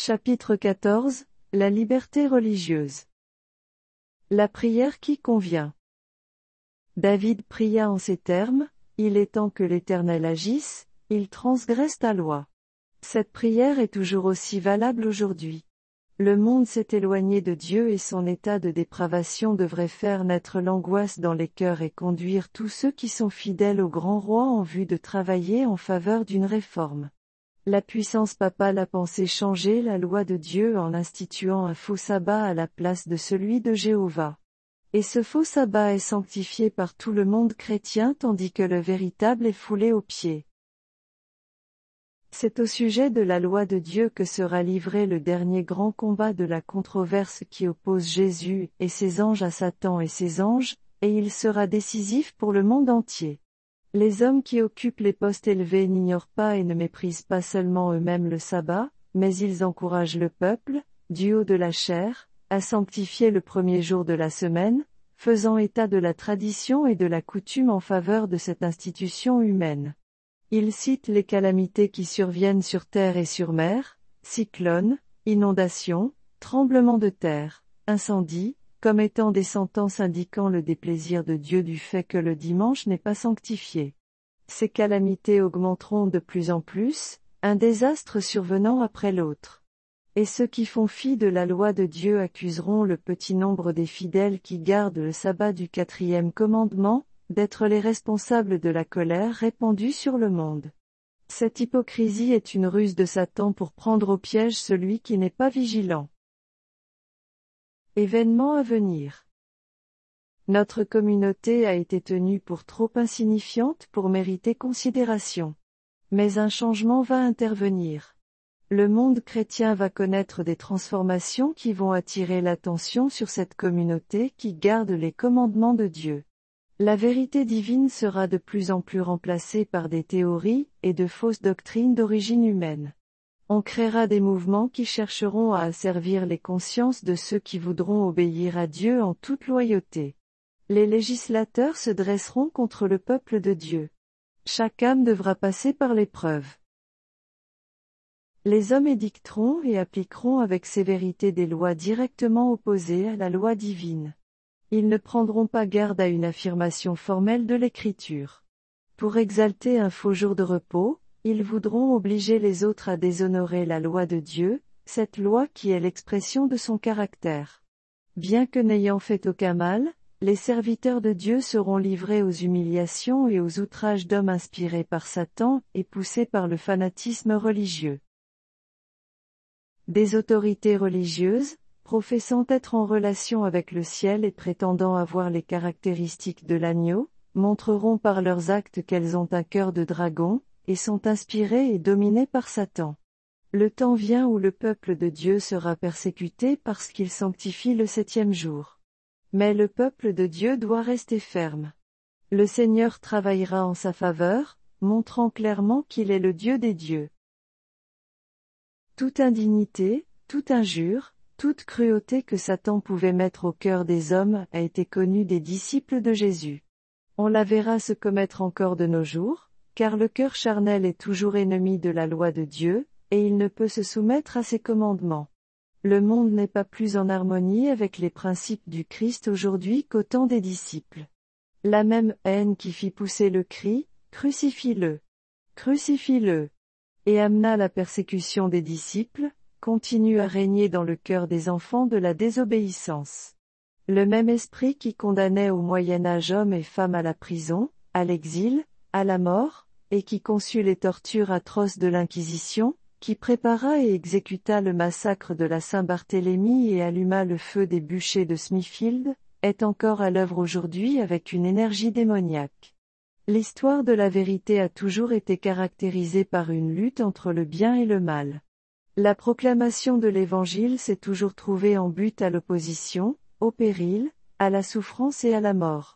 Chapitre 14, la liberté religieuse. La prière qui convient. David pria en ces termes, « Il est temps que l'Éternel agisse, il transgresse ta loi. » Cette prière est toujours aussi valable aujourd'hui. Le monde s'est éloigné de Dieu et son état de dépravation devrait faire naître l'angoisse dans les cœurs et conduire tous ceux qui sont fidèles au grand roi en vue de travailler en faveur d'une réforme. La puissance papale a pensé changer la loi de Dieu en instituant un faux sabbat à la place de celui de Jéhovah. Et ce faux sabbat est sanctifié par tout le monde chrétien tandis que le véritable est foulé aux pieds. C'est au sujet de la loi de Dieu que sera livré le dernier grand combat de la controverse qui oppose Jésus et ses anges à Satan et ses anges, et il sera décisif pour le monde entier. Les hommes qui occupent les postes élevés n'ignorent pas et ne méprisent pas seulement eux-mêmes le sabbat, mais ils encouragent le peuple, du haut de la chair, à sanctifier le premier jour de la semaine, faisant état de la tradition et de la coutume en faveur de cette institution humaine. Ils citent les calamités qui surviennent sur terre et sur mer, cyclones, inondations, tremblements de terre, incendies, comme étant des sentences indiquant le déplaisir de Dieu du fait que le dimanche n'est pas sanctifié. Ces calamités augmenteront de plus en plus, un désastre survenant après l'autre. Et ceux qui font fi de la loi de Dieu accuseront le petit nombre des fidèles qui gardent le sabbat du 4e commandement, d'être les responsables de la colère répandue sur le monde. Cette hypocrisie est une ruse de Satan pour prendre au piège celui qui n'est pas vigilant. Événements à venir. Notre communauté a été tenue pour trop insignifiante pour mériter considération. Mais un changement va intervenir. Le monde chrétien va connaître des transformations qui vont attirer l'attention sur cette communauté qui garde les commandements de Dieu. La vérité divine sera de plus en plus remplacée par des théories et de fausses doctrines d'origine humaine. On créera des mouvements qui chercheront à asservir les consciences de ceux qui voudront obéir à Dieu en toute loyauté. Les législateurs se dresseront contre le peuple de Dieu. Chaque âme devra passer par l'épreuve. Les hommes édicteront et appliqueront avec sévérité des lois directement opposées à la loi divine. Ils ne prendront pas garde à une affirmation formelle de l'Écriture. Pour exalter un faux jour de repos, ils voudront obliger les autres à déshonorer la loi de Dieu, cette loi qui est l'expression de son caractère. Bien que n'ayant fait aucun mal, les serviteurs de Dieu seront livrés aux humiliations et aux outrages d'hommes inspirés par Satan et poussés par le fanatisme religieux. Des autorités religieuses, professant être en relation avec le ciel et prétendant avoir les caractéristiques de l'agneau, montreront par leurs actes qu'elles ont un cœur de dragon, et sont inspirées et dominées par Satan. Le temps vient où le peuple de Dieu sera persécuté parce qu'il sanctifie le 7e jour. Mais le peuple de Dieu doit rester ferme. Le Seigneur travaillera en sa faveur, montrant clairement qu'il est le Dieu des dieux. Toute indignité, toute injure, toute cruauté que Satan pouvait mettre au cœur des hommes a été connue des disciples de Jésus. On la verra se commettre encore de nos jours, car le cœur charnel est toujours ennemi de la loi de Dieu, et il ne peut se soumettre à ses commandements. Le monde n'est pas plus en harmonie avec les principes du Christ aujourd'hui qu'au temps des disciples. La même haine qui fit pousser le cri, « Crucifie-le! Crucifie-le !» et amena la persécution des disciples, continue à régner dans le cœur des enfants de la désobéissance. Le même esprit qui condamnait au Moyen-Âge hommes et femmes à la prison, à l'exil, à la mort, et qui conçut les tortures atroces de l'Inquisition, qui prépara et exécuta le massacre de la Saint-Barthélemy et alluma le feu des bûchers de Smithfield, est encore à l'œuvre aujourd'hui avec une énergie démoniaque. L'histoire de la vérité a toujours été caractérisée par une lutte entre le bien et le mal. La proclamation de l'Évangile s'est toujours trouvée en but à l'opposition, au péril, à la souffrance et à la mort.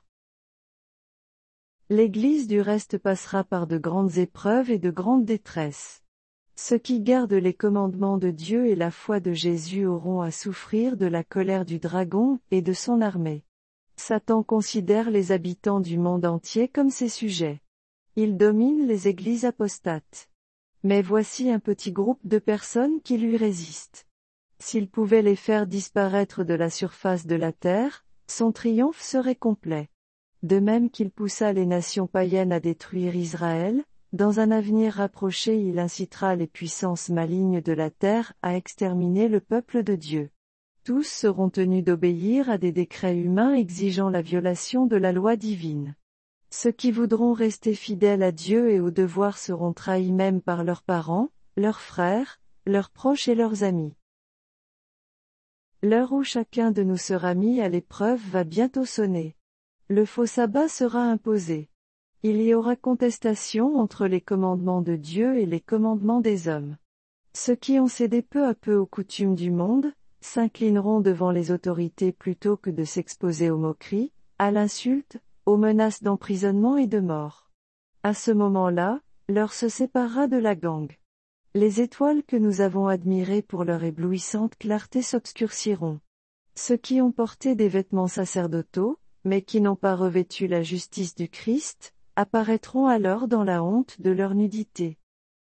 L'Église du reste passera par de grandes épreuves et de grandes détresses. Ceux qui gardent les commandements de Dieu et la foi de Jésus auront à souffrir de la colère du dragon et de son armée. Satan considère les habitants du monde entier comme ses sujets. Il domine les églises apostates. Mais voici un petit groupe de personnes qui lui résistent. S'il pouvait les faire disparaître de la surface de la terre, son triomphe serait complet. De même qu'il poussa les nations païennes à détruire Israël, dans un avenir rapproché il incitera les puissances malignes de la terre à exterminer le peuple de Dieu. Tous seront tenus d'obéir à des décrets humains exigeant la violation de la loi divine. Ceux qui voudront rester fidèles à Dieu et aux devoirs seront trahis même par leurs parents, leurs frères, leurs proches et leurs amis. L'heure où chacun de nous sera mis à l'épreuve va bientôt sonner. Le faux sabbat sera imposé. Il y aura contestation entre les commandements de Dieu et les commandements des hommes. Ceux qui ont cédé peu à peu aux coutumes du monde, s'inclineront devant les autorités plutôt que de s'exposer aux moqueries, à l'insulte, aux menaces d'emprisonnement et de mort. À ce moment-là, l'heure se séparera de la gangue. Les étoiles que nous avons admirées pour leur éblouissante clarté s'obscurciront. Ceux qui ont porté des vêtements sacerdotaux, mais qui n'ont pas revêtu la justice du Christ, apparaîtront alors dans la honte de leur nudité.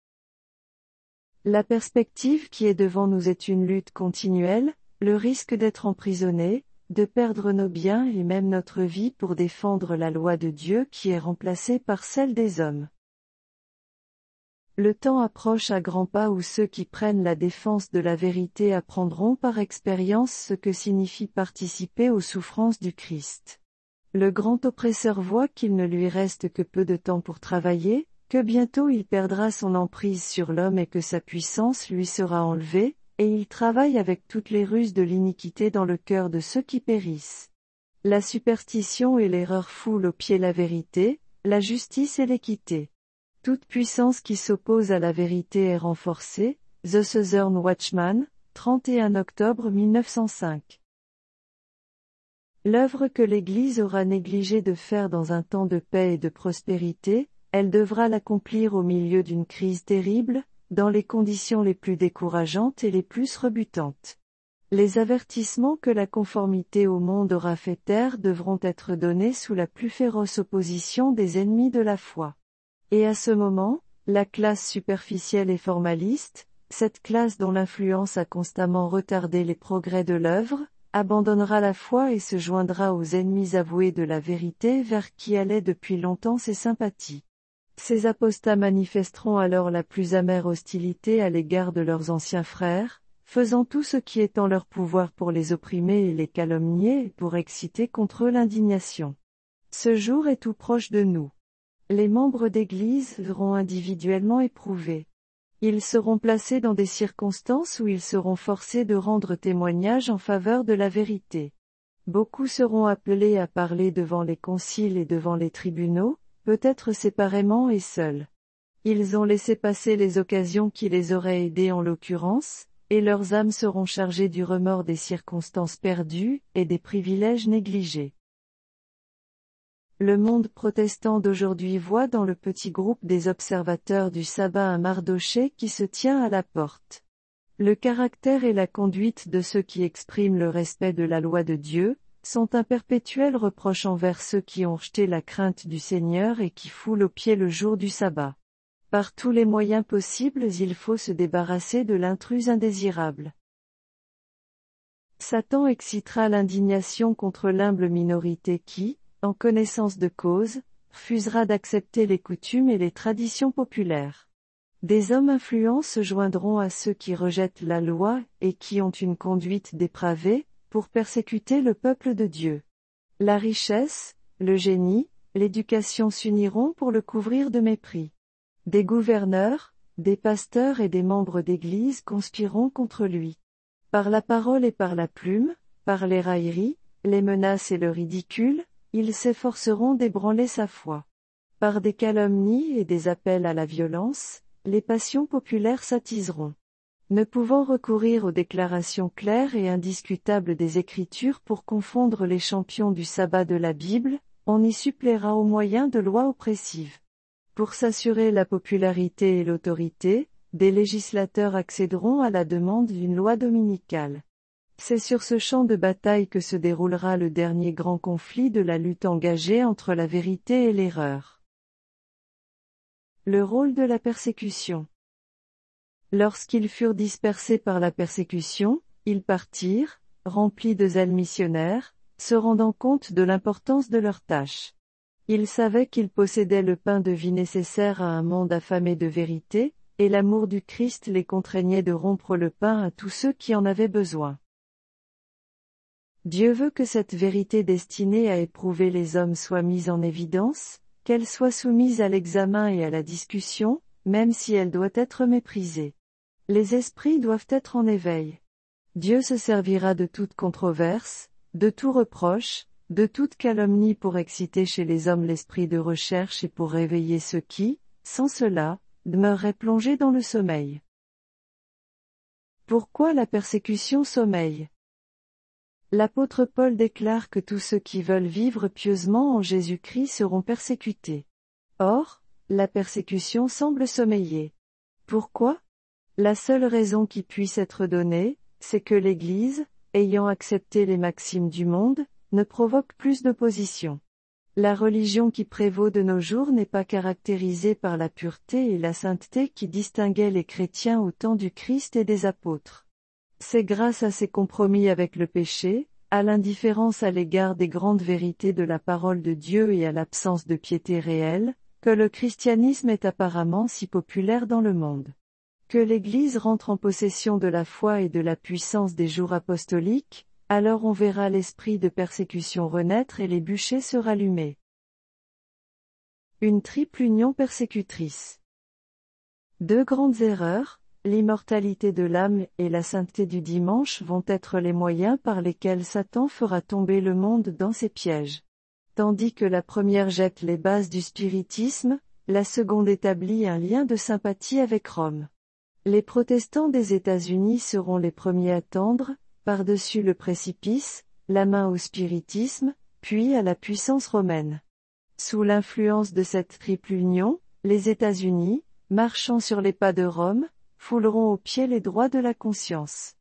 La perspective qui est devant nous est une lutte continuelle, le risque d'être emprisonnés, de perdre nos biens et même notre vie pour défendre la loi de Dieu qui est remplacée par celle des hommes. Le temps approche à grands pas où ceux qui prennent la défense de la vérité apprendront par expérience ce que signifie participer aux souffrances du Christ. Le grand oppresseur voit qu'il ne lui reste que peu de temps pour travailler, que bientôt il perdra son emprise sur l'homme et que sa puissance lui sera enlevée, et il travaille avec toutes les ruses de l'iniquité dans le cœur de ceux qui périssent. La superstition et l'erreur foulent aux pieds la vérité, la justice et l'équité. Toute puissance qui s'oppose à la vérité est renforcée. The Southern Watchman, 31 octobre 1905. L'œuvre que l'Église aura négligé de faire dans un temps de paix et de prospérité, elle devra l'accomplir au milieu d'une crise terrible, dans les conditions les plus décourageantes et les plus rebutantes. Les avertissements que la conformité au monde aura fait taire devront être donnés sous la plus féroce opposition des ennemis de la foi. Et à ce moment, la classe superficielle et formaliste, cette classe dont l'influence a constamment retardé les progrès de l'œuvre, abandonnera la foi et se joindra aux ennemis avoués de la vérité vers qui allaient depuis longtemps ses sympathies. Ces apostats manifesteront alors la plus amère hostilité à l'égard de leurs anciens frères, faisant tout ce qui est en leur pouvoir pour les opprimer et les calomnier et pour exciter contre eux l'indignation. Ce jour est tout proche de nous. Les membres d'Église seront individuellement éprouvés. Ils seront placés dans des circonstances où ils seront forcés de rendre témoignage en faveur de la vérité. Beaucoup seront appelés à parler devant les conciles et devant les tribunaux, peut-être séparément et seuls. Ils ont laissé passer les occasions qui les auraient aidés en l'occurrence, et leurs âmes seront chargées du remords des circonstances perdues et des privilèges négligés. Le monde protestant d'aujourd'hui voit dans le petit groupe des observateurs du sabbat un Mardochée qui se tient à la porte. Le caractère et la conduite de ceux qui expriment le respect de la loi de Dieu, sont un perpétuel reproche envers ceux qui ont rejeté la crainte du Seigneur et qui foulent aux pieds le jour du sabbat. Par tous les moyens possibles il faut se débarrasser de l'intruse indésirable. Satan excitera l'indignation contre l'humble minorité qui, en connaissance de cause, refusera d'accepter les coutumes et les traditions populaires. Des hommes influents se joindront à ceux qui rejettent la loi et qui ont une conduite dépravée, pour persécuter le peuple de Dieu. La richesse, le génie, l'éducation s'uniront pour le couvrir de mépris. Des gouverneurs, des pasteurs et des membres d'Église conspireront contre lui. Par la parole et par la plume, par les railleries, les menaces et le ridicule, ils s'efforceront d'ébranler sa foi. Par des calomnies et des appels à la violence, les passions populaires s'attiseront. Ne pouvant recourir aux déclarations claires et indiscutables des Écritures pour confondre les champions du sabbat de la Bible, on y suppléera au moyen de lois oppressives. Pour s'assurer la popularité et l'autorité, des législateurs accéderont à la demande d'une loi dominicale. C'est sur ce champ de bataille que se déroulera le dernier grand conflit de la lutte engagée entre la vérité et l'erreur. Le rôle de la persécution. Lorsqu'ils furent dispersés par la persécution, ils partirent, remplis de zèle missionnaire, se rendant compte de l'importance de leur tâche. Ils savaient qu'ils possédaient le pain de vie nécessaire à un monde affamé de vérité, et l'amour du Christ les contraignait de rompre le pain à tous ceux qui en avaient besoin. Dieu veut que cette vérité destinée à éprouver les hommes soit mise en évidence, qu'elle soit soumise à l'examen et à la discussion, même si elle doit être méprisée. Les esprits doivent être en éveil. Dieu se servira de toute controverse, de tout reproche, de toute calomnie pour exciter chez les hommes l'esprit de recherche et pour réveiller ceux qui, sans cela, demeureraient plongés dans le sommeil. Pourquoi la persécution sommeille? L'apôtre Paul déclare que tous ceux qui veulent vivre pieusement en Jésus-Christ seront persécutés. Or, la persécution semble sommeiller. Pourquoi? La seule raison qui puisse être donnée, c'est que l'Église, ayant accepté les maximes du monde, ne provoque plus d'opposition. La religion qui prévaut de nos jours n'est pas caractérisée par la pureté et la sainteté qui distinguaient les chrétiens au temps du Christ et des apôtres. C'est grâce à ses compromis avec le péché, à l'indifférence à l'égard des grandes vérités de la parole de Dieu et à l'absence de piété réelle, que le christianisme est apparemment si populaire dans le monde. Que l'Église rentre en possession de la foi et de la puissance des jours apostoliques, alors on verra l'esprit de persécution renaître et les bûchers se rallumer. Une triple union persécutrice. Deux grandes erreurs, l'immortalité de l'âme et la sainteté du dimanche vont être les moyens par lesquels Satan fera tomber le monde dans ses pièges. Tandis que la première jette les bases du spiritisme, la seconde établit un lien de sympathie avec Rome. Les protestants des États-Unis seront les premiers à tendre, par-dessus le précipice, la main au spiritisme, puis à la puissance romaine. Sous l'influence de cette triple union, les États-Unis, marchant sur les pas de Rome, fouleront aux pieds les droits de la conscience.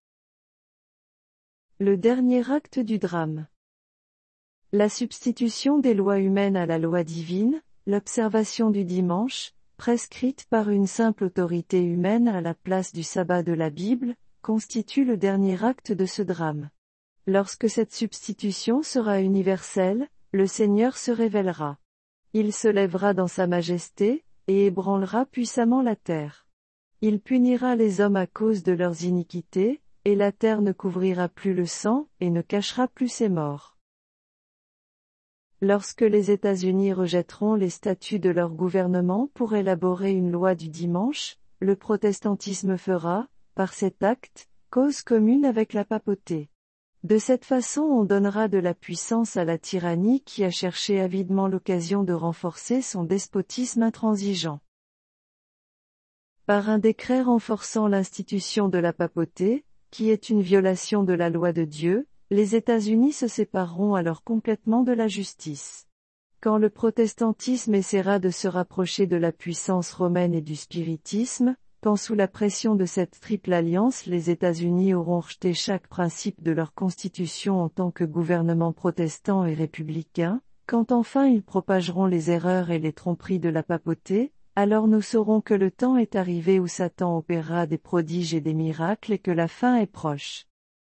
Le dernier acte du drame. La substitution des lois humaines à la loi divine, l'observation du dimanche, prescrite par une simple autorité humaine à la place du sabbat de la Bible, constitue le dernier acte de ce drame. Lorsque cette substitution sera universelle, le Seigneur se révélera. Il se lèvera dans sa majesté, et ébranlera puissamment la terre. Il punira les hommes à cause de leurs iniquités, et la terre ne couvrira plus le sang, et ne cachera plus ses morts. Lorsque les États-Unis rejetteront les statuts de leur gouvernement pour élaborer une loi du dimanche, le protestantisme fera, par cet acte, cause commune avec la papauté. De cette façon on donnera de la puissance à la tyrannie qui a cherché avidement l'occasion de renforcer son despotisme intransigeant. Par un décret renforçant l'institution de la papauté, qui est une violation de la loi de Dieu, les États-Unis se sépareront alors complètement de la justice. Quand le protestantisme essaiera de se rapprocher de la puissance romaine et du spiritisme, quand sous la pression de cette triple alliance les États-Unis auront rejeté chaque principe de leur constitution en tant que gouvernement protestant et républicain, quand enfin ils propageront les erreurs et les tromperies de la papauté, alors nous saurons que le temps est arrivé où Satan opérera des prodiges et des miracles et que la fin est proche.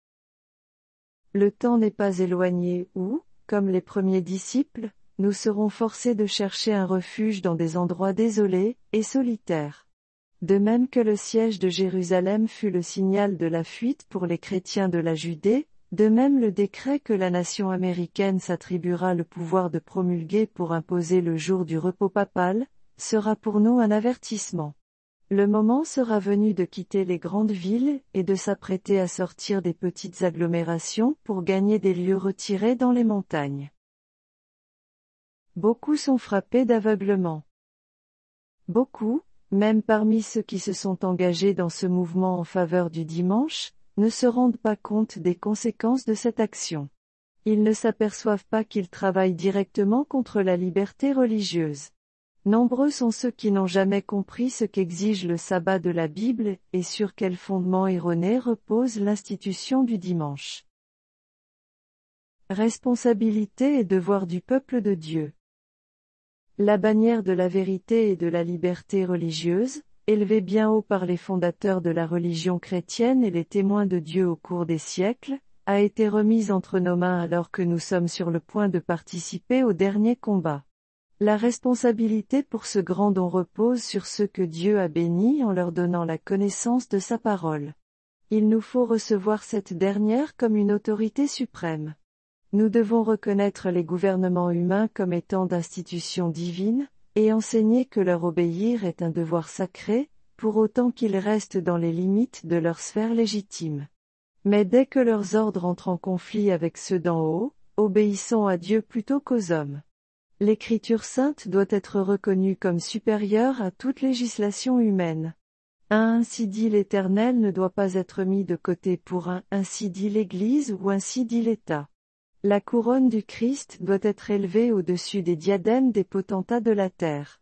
Le temps n'est pas éloigné où, comme les premiers disciples, nous serons forcés de chercher un refuge dans des endroits désolés et solitaires. De même que le siège de Jérusalem fut le signal de la fuite pour les chrétiens de la Judée, de même le décret que la nation américaine s'attribuera le pouvoir de promulguer pour imposer le jour du repos papal, sera pour nous un avertissement. Le moment sera venu de quitter les grandes villes et de s'apprêter à sortir des petites agglomérations pour gagner des lieux retirés dans les montagnes. Beaucoup sont frappés d'aveuglement. Beaucoup, même parmi ceux qui se sont engagés dans ce mouvement en faveur du dimanche, ne se rendent pas compte des conséquences de cette action. Ils ne s'aperçoivent pas qu'ils travaillent directement contre la liberté religieuse. Nombreux sont ceux qui n'ont jamais compris ce qu'exige le sabbat de la Bible et sur quel fondement erroné repose l'institution du dimanche. Responsabilité et devoir du peuple de Dieu. La bannière de la vérité et de la liberté religieuse, élevé bien haut par les fondateurs de la religion chrétienne et les témoins de Dieu au cours des siècles, a été remise entre nos mains alors que nous sommes sur le point de participer au dernier combat. La responsabilité pour ce grand don repose sur ceux que Dieu a bénis en leur donnant la connaissance de sa parole. Il nous faut recevoir cette dernière comme une autorité suprême. Nous devons reconnaître les gouvernements humains comme étant d'institutions divines, et enseigner que leur obéir est un devoir sacré, pour autant qu'ils restent dans les limites de leur sphère légitime. Mais dès que leurs ordres entrent en conflit avec ceux d'en haut, obéissons à Dieu plutôt qu'aux hommes. L'Écriture sainte doit être reconnue comme supérieure à toute législation humaine. Un ainsi dit l'Éternel ne doit pas être mis de côté pour un ainsi dit l'Église ou ainsi dit l'État. La couronne du Christ doit être élevée au-dessus des diadèmes des potentats de la terre.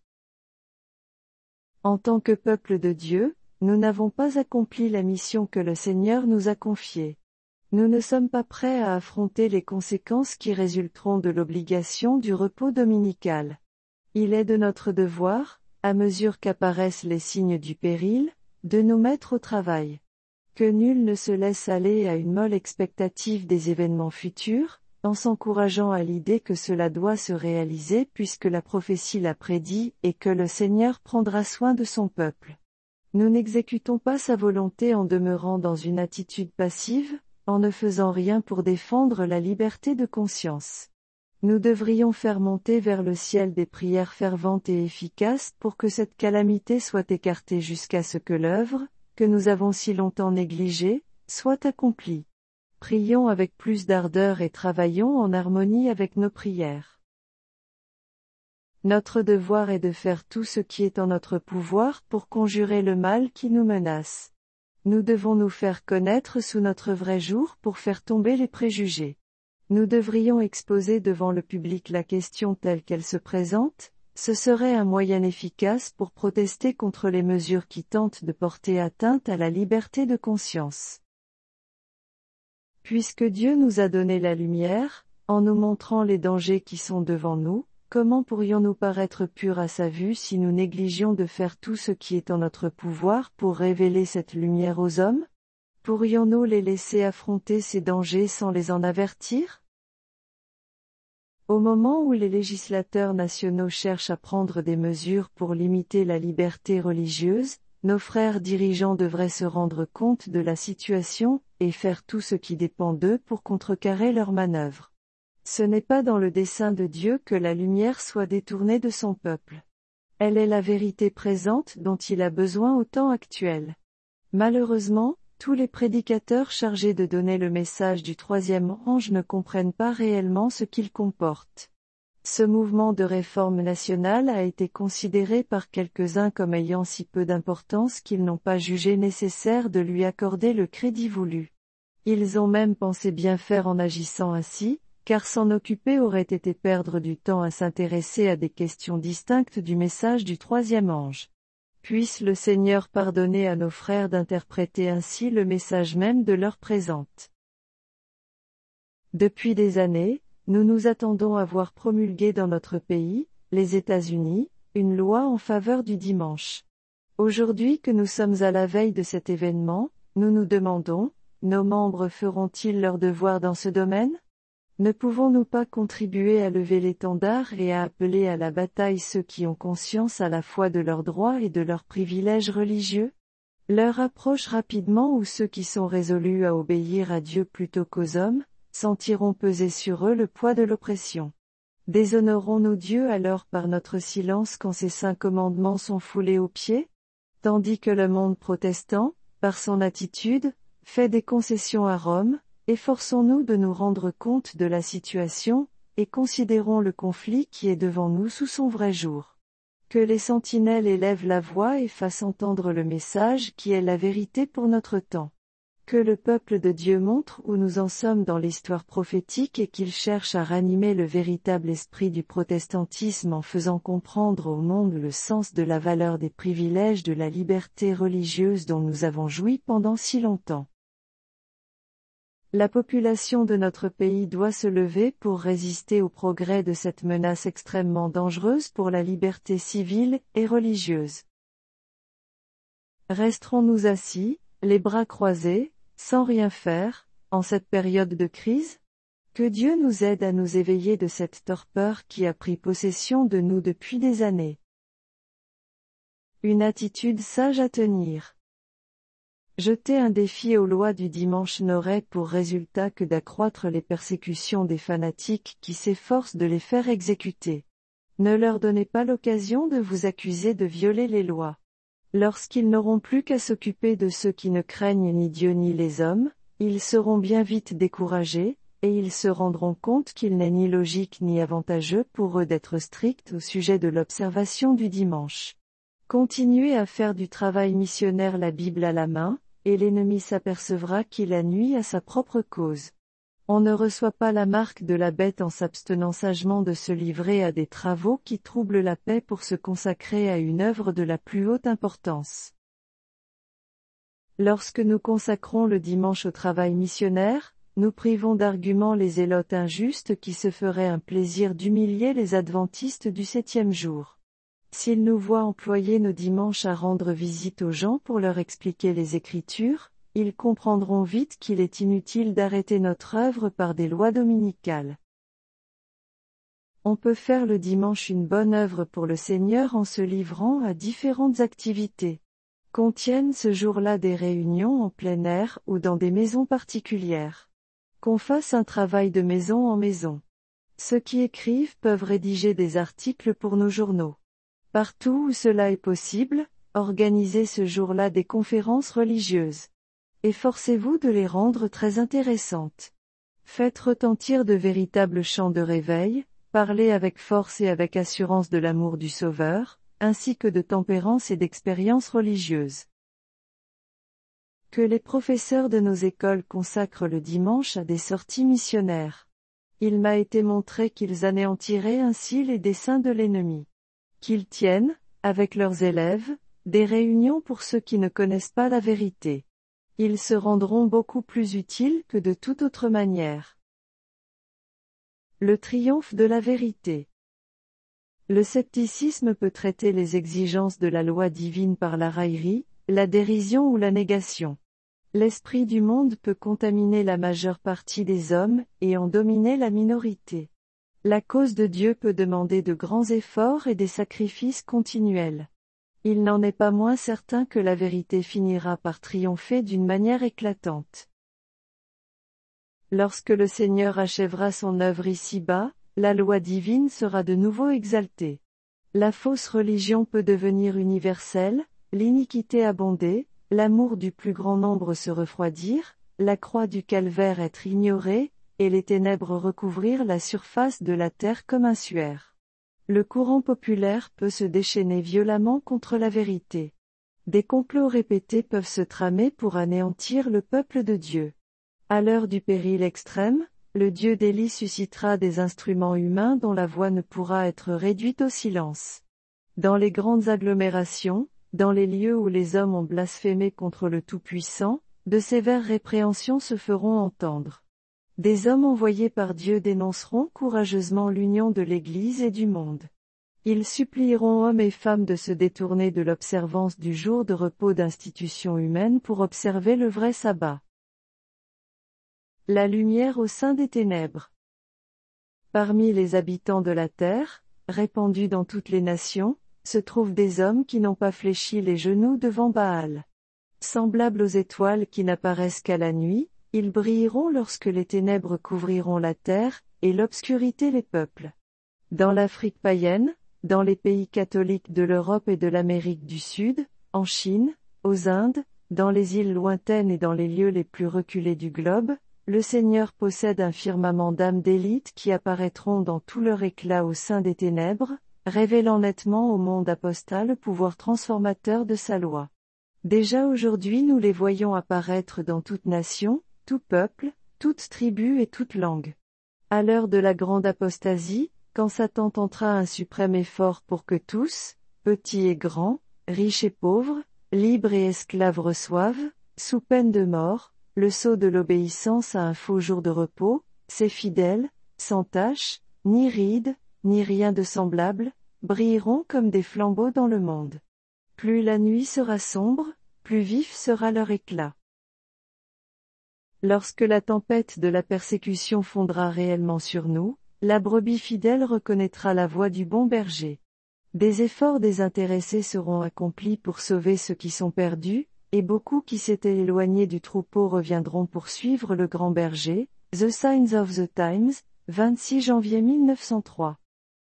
En tant que peuple de Dieu, nous n'avons pas accompli la mission que le Seigneur nous a confiée. Nous ne sommes pas prêts à affronter les conséquences qui résulteront de l'obligation du repos dominical. Il est de notre devoir, à mesure qu'apparaissent les signes du péril, de nous mettre au travail. Que nul ne se laisse aller à une molle expectative des événements futurs, en s'encourageant à l'idée que cela doit se réaliser puisque la prophétie l'a prédit et que le Seigneur prendra soin de son peuple. Nous n'exécutons pas sa volonté en demeurant dans une attitude passive, en ne faisant rien pour défendre la liberté de conscience. Nous devrions faire monter vers le ciel des prières ferventes et efficaces pour que cette calamité soit écartée jusqu'à ce que l'œuvre, que nous avons si longtemps négligée, soit accomplie. Prions avec plus d'ardeur et travaillons en harmonie avec nos prières. Notre devoir est de faire tout ce qui est en notre pouvoir pour conjurer le mal qui nous menace. Nous devons nous faire connaître sous notre vrai jour pour faire tomber les préjugés. Nous devrions exposer devant le public la question telle qu'elle se présente, ce serait un moyen efficace pour protester contre les mesures qui tentent de porter atteinte à la liberté de conscience. Puisque Dieu nous a donné la lumière, en nous montrant les dangers qui sont devant nous, comment pourrions-nous paraître purs à sa vue si nous négligions de faire tout ce qui est en notre pouvoir pour révéler cette lumière aux hommes? Pourrions-nous les laisser affronter ces dangers sans les en avertir? Au moment où les législateurs nationaux cherchent à prendre des mesures pour limiter la liberté religieuse, nos frères dirigeants devraient se rendre compte de la situation, et faire tout ce qui dépend d'eux pour contrecarrer leurs manœuvres. Ce n'est pas dans le dessein de Dieu que la lumière soit détournée de son peuple. Elle est la vérité présente dont il a besoin au temps actuel. Malheureusement, tous les prédicateurs chargés de donner le message du troisième ange ne comprennent pas réellement ce qu'il comporte. Ce mouvement de réforme nationale a été considéré par quelques-uns comme ayant si peu d'importance qu'ils n'ont pas jugé nécessaire de lui accorder le crédit voulu. Ils ont même pensé bien faire en agissant ainsi, car s'en occuper aurait été perdre du temps à s'intéresser à des questions distinctes du message du troisième ange. Puisse le Seigneur pardonner à nos frères d'interpréter ainsi le message même de l'heure présente. Depuis des années, nous nous attendons à voir promulguer dans notre pays, les États-Unis, une loi en faveur du dimanche. Aujourd'hui que nous sommes à la veille de cet événement, nous nous demandons, nos membres feront-ils leur devoir dans ce domaine? Ne pouvons-nous pas contribuer à lever l'étendard et à appeler à la bataille ceux qui ont conscience à la fois de leurs droits et de leurs privilèges religieux? L'heure approche rapidement où ceux qui sont résolus à obéir à Dieu plutôt qu'aux hommes, sentiront peser sur eux le poids de l'oppression. Déshonorons-nous Dieu alors par notre silence quand ses saints commandements sont foulés aux pieds? Tandis que le monde protestant, par son attitude, fait des concessions à Rome, efforçons-nous de nous rendre compte de la situation, et considérons le conflit qui est devant nous sous son vrai jour. Que les sentinelles élèvent la voix et fassent entendre le message qui est la vérité pour notre temps. Que le peuple de Dieu montre où nous en sommes dans l'histoire prophétique et qu'il cherche à ranimer le véritable esprit du protestantisme en faisant comprendre au monde le sens de la valeur des privilèges de la liberté religieuse dont nous avons joui pendant si longtemps. La population de notre pays doit se lever pour résister au progrès de cette menace extrêmement dangereuse pour la liberté civile et religieuse. Resterons-nous assis, les bras croisés, sans rien faire, en cette période de crise? Que Dieu nous aide à nous éveiller de cette torpeur qui a pris possession de nous depuis des années. Une attitude sage à tenir. Jeter un défi aux lois du dimanche n'aurait pour résultat que d'accroître les persécutions des fanatiques qui s'efforcent de les faire exécuter. Ne leur donnez pas l'occasion de vous accuser de violer les lois. Lorsqu'ils n'auront plus qu'à s'occuper de ceux qui ne craignent ni Dieu ni les hommes, ils seront bien vite découragés, et ils se rendront compte qu'il n'est ni logique ni avantageux pour eux d'être stricts au sujet de l'observation du dimanche. Continuez à faire du travail missionnaire la Bible à la main, et l'ennemi s'apercevra qu'il a nui à sa propre cause. On ne reçoit pas la marque de la bête en s'abstenant sagement de se livrer à des travaux qui troublent la paix pour se consacrer à une œuvre de la plus haute importance. Lorsque nous consacrons le dimanche au travail missionnaire, nous privons d'arguments les zélotes injustes qui se feraient un plaisir d'humilier les adventistes du 7e jour. S'ils nous voient employer nos dimanches à rendre visite aux gens pour leur expliquer les Écritures, ils comprendront vite qu'il est inutile d'arrêter notre œuvre par des lois dominicales. On peut faire le dimanche une bonne œuvre pour le Seigneur en se livrant à différentes activités. Contiennent ce jour-là des réunions en plein air ou dans des maisons particulières. Qu'on fasse un travail de maison en maison. Ceux qui écrivent peuvent rédiger des articles pour nos journaux. Partout où cela est possible, organisez ce jour-là des conférences religieuses. Efforcez-vous de les rendre très intéressantes. Faites retentir de véritables chants de réveil, parlez avec force et avec assurance de l'amour du Sauveur, ainsi que de tempérance et d'expérience religieuse. Que les professeurs de nos écoles consacrent le dimanche à des sorties missionnaires. Il m'a été montré qu'ils anéantiraient ainsi les desseins de l'ennemi. Qu'ils tiennent, avec leurs élèves, des réunions pour ceux qui ne connaissent pas la vérité. Ils se rendront beaucoup plus utiles que de toute autre manière. Le triomphe de la vérité. Le scepticisme peut traiter les exigences de la loi divine par la raillerie, la dérision ou la négation. L'esprit du monde peut contaminer la majeure partie des hommes, et en dominer la minorité. La cause de Dieu peut demander de grands efforts et des sacrifices continuels. Il n'en est pas moins certain que la vérité finira par triompher d'une manière éclatante. Lorsque le Seigneur achèvera son œuvre ici-bas, la loi divine sera de nouveau exaltée. La fausse religion peut devenir universelle, l'iniquité abonder, l'amour du plus grand nombre se refroidir, la croix du calvaire être ignorée, et les ténèbres recouvrir la surface de la terre comme un suaire. Le courant populaire peut se déchaîner violemment contre la vérité. Des complots répétés peuvent se tramer pour anéantir le peuple de Dieu. À l'heure du péril extrême, le Dieu d'Élie suscitera des instruments humains dont la voix ne pourra être réduite au silence. Dans les grandes agglomérations, dans les lieux où les hommes ont blasphémé contre le Tout-Puissant, de sévères répréhensions se feront entendre. Des hommes envoyés par Dieu dénonceront courageusement l'union de l'Église et du monde. Ils supplieront hommes et femmes de se détourner de l'observance du jour de repos d'institutions humaines pour observer le vrai sabbat. La lumière au sein des ténèbres. Parmi les habitants de la terre, répandus dans toutes les nations, se trouvent des hommes qui n'ont pas fléchi les genoux devant Baal. Semblables aux étoiles qui n'apparaissent qu'à la nuit, ils brilleront lorsque les ténèbres couvriront la terre, et l'obscurité les peuples. Dans l'Afrique païenne, dans les pays catholiques de l'Europe et de l'Amérique du Sud, en Chine, aux Indes, dans les îles lointaines et dans les lieux les plus reculés du globe, le Seigneur possède un firmament d'âmes d'élite qui apparaîtront dans tout leur éclat au sein des ténèbres, révélant nettement au monde apostat le pouvoir transformateur de sa loi. Déjà aujourd'hui nous les voyons apparaître dans toute nation, tout peuple, toute tribu et toute langue. À l'heure de la grande apostasie, quand Satan tentera un suprême effort pour que tous, petits et grands, riches et pauvres, libres et esclaves reçoivent, sous peine de mort, le sceau de l'obéissance à un faux jour de repos, ces fidèles, sans tache, ni rides, ni rien de semblable, brilleront comme des flambeaux dans le monde. Plus la nuit sera sombre, plus vif sera leur éclat. Lorsque la tempête de la persécution fondra réellement sur nous, la brebis fidèle reconnaîtra la voix du bon berger. Des efforts désintéressés seront accomplis pour sauver ceux qui sont perdus, et beaucoup qui s'étaient éloignés du troupeau reviendront pour suivre le grand berger. The Signs of the Times, 26 janvier 1903.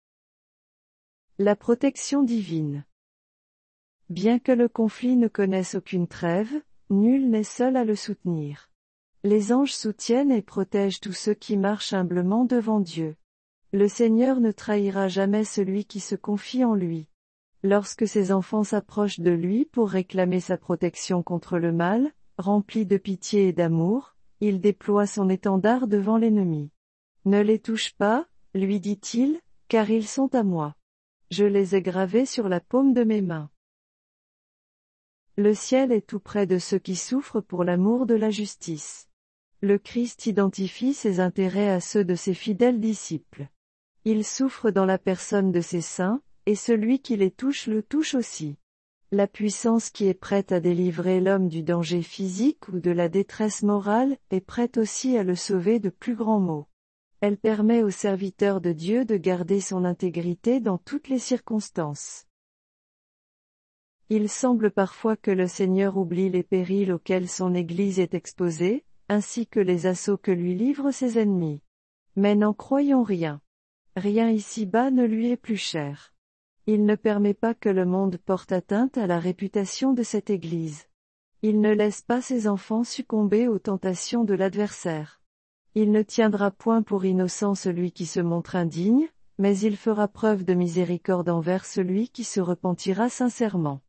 La protection divine. Bien que le conflit ne connaisse aucune trêve, nul n'est seul à le soutenir. Les anges soutiennent et protègent tous ceux qui marchent humblement devant Dieu. Le Seigneur ne trahira jamais celui qui se confie en lui. Lorsque ses enfants s'approchent de lui pour réclamer sa protection contre le mal, rempli de pitié et d'amour, il déploie son étendard devant l'ennemi. Ne les touche pas, lui dit-il, car ils sont à moi. Je les ai gravés sur la paume de mes mains. Le ciel est tout près de ceux qui souffrent pour l'amour de la justice. Le Christ identifie ses intérêts à ceux de ses fidèles disciples. Il souffre dans la personne de ses saints, et celui qui les touche le touche aussi. La puissance qui est prête à délivrer l'homme du danger physique ou de la détresse morale est prête aussi à le sauver de plus grands maux. Elle permet au serviteur de Dieu de garder son intégrité dans toutes les circonstances. Il semble parfois que le Seigneur oublie les périls auxquels son Église est exposée, ainsi que les assauts que lui livrent ses ennemis. Mais n'en croyons rien. Rien ici-bas ne lui est plus cher. Il ne permet pas que le monde porte atteinte à la réputation de cette Église. Il ne laisse pas ses enfants succomber aux tentations de l'adversaire. Il ne tiendra point pour innocent celui qui se montre indigne, mais il fera preuve de miséricorde envers celui qui se repentira sincèrement.